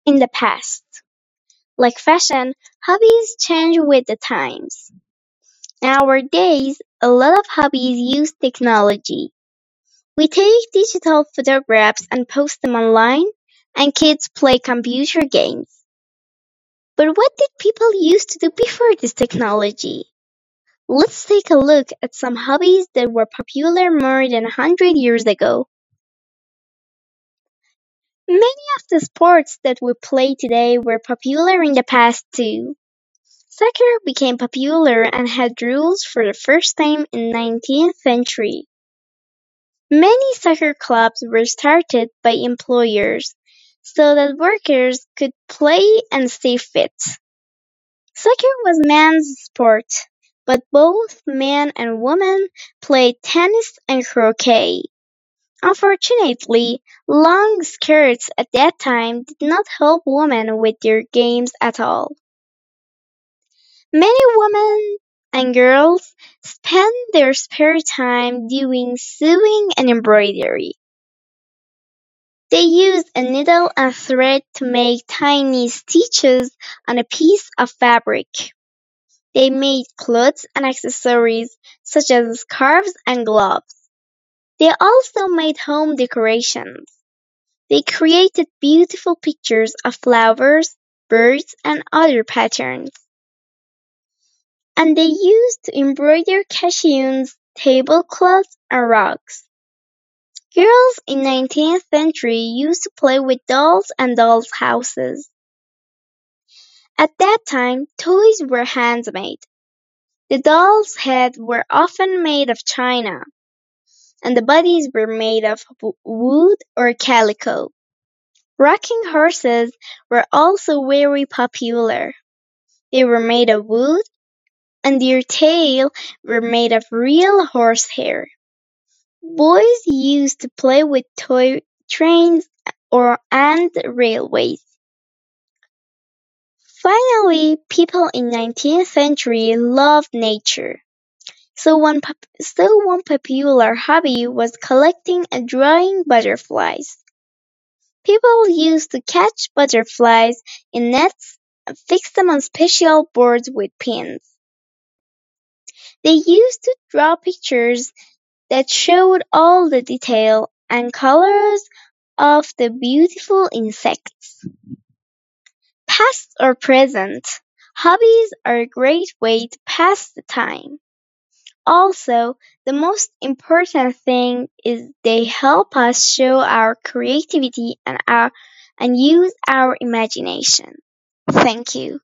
in the past. Like fashion, hobbies change with the times. Nowadays, a lot of hobbies use technology. We take digital photographs and post them online, and kids play computer games. But what did people used to do before this technology? Let's take a look at some hobbies that were popular more than 100 years ago. Many of the sports that we play today were popular in the past too. Soccer became popular and had rules for the first time in 19th century. Many soccer clubs were started by employers so that workers could play and stay fit. Soccer was men's sport, but both men and women played tennis and croquet. Unfortunately, long skirts at that time did not help women with their games at all. Many women and girls spend their spare time doing sewing and embroidery. They used a needle and thread to make tiny stitches on a piece of fabric. They made clothes and accessories such as scarves and gloves. They also made home decorations. They created beautiful pictures of flowers, birds, and other patterns. And they used to embroider cushions, tablecloths, and rugs. Girls in 19th century used to play with dolls and dolls' houses. At that time, toys were handmade. The dolls' heads were often made of china, and the bodies were made of wood or calico. Rocking horses were also very popular. They were made of wood, and their tail were made of real horsehair. Boys used to play with toy trains and railways. Finally, people in 19th century loved nature. So one popular hobby was collecting and drawing butterflies. People used to catch butterflies in nets and fix them on special boards with pins. They used to draw pictures that showed all the detail and colors of the beautiful insects. Past or present, hobbies are a great way to pass the time. Also, the most important thing is they help us show our creativity and use our imagination. Thank you.